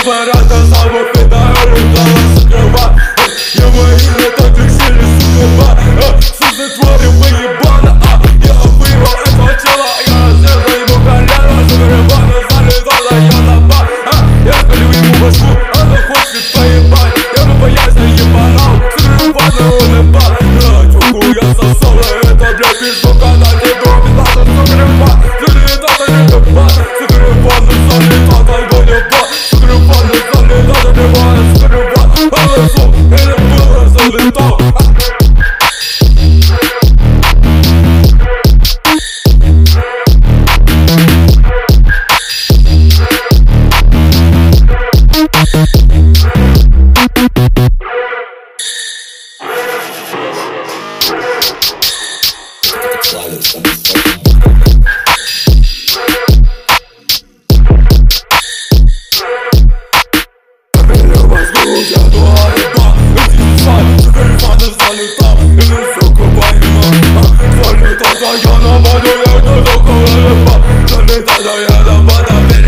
парада самых пидоров закрыва. Его имя так сильно, сука, сука, твари выебана. Я выебал этого тела, я разрезал ему колено. Закрывана, залетала я на бар. Я спалю ему башку, она хочет поебать. Я бы боялся ебанал, закрывана он и бар. Чуку я сосал, это для пиздука на него пиздата закрыва. Залетала не копа, закрывана, залетала его не бар. Закрывана, залетала не бар, закрывана. Это было залетал.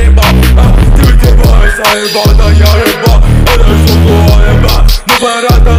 Ты типа, я еба, это сука, еба. Ну, парада